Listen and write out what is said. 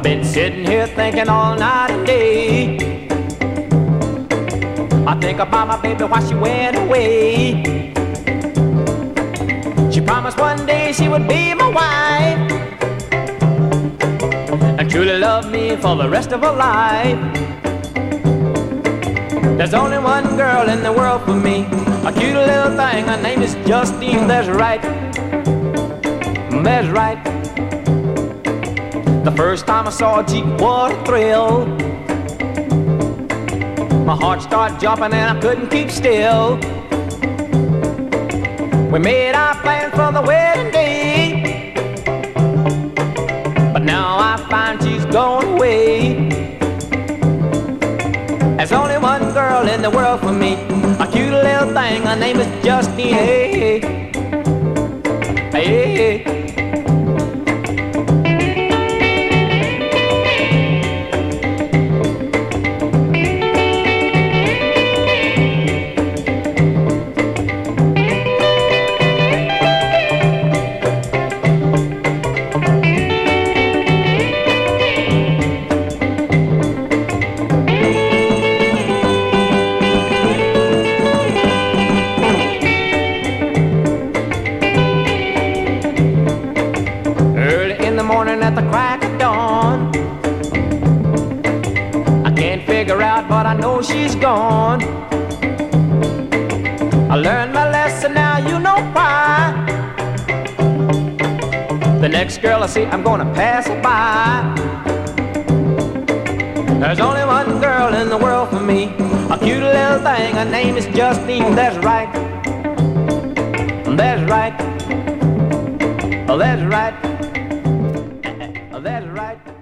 I've been sitting here thinking all night and day. I think about my baby while she went away. She promised one day she would be my wife and truly love me for the rest of her life. There's only one girl in the world for me, a cute little thing, her name is Justine. That's right, that's right. The first time I saw a Jeep, what a thrill. My heart started jumping and I couldn't keep still. We made our plan for the wedding day, but now I find she's gone away. There's only one girl in the world for me, a cute little thing, her name is Justine. Hey, hey, hey, hey. Morning at the crack of dawn, I can't figure out, but I know she's gone. I learned my lesson, now you know why. The next girl I see, I'm gonna pass her by. There's only one girl in the world for me, a cute little thing, her name is Justine. That's right, that's right, oh, that's right. That's right.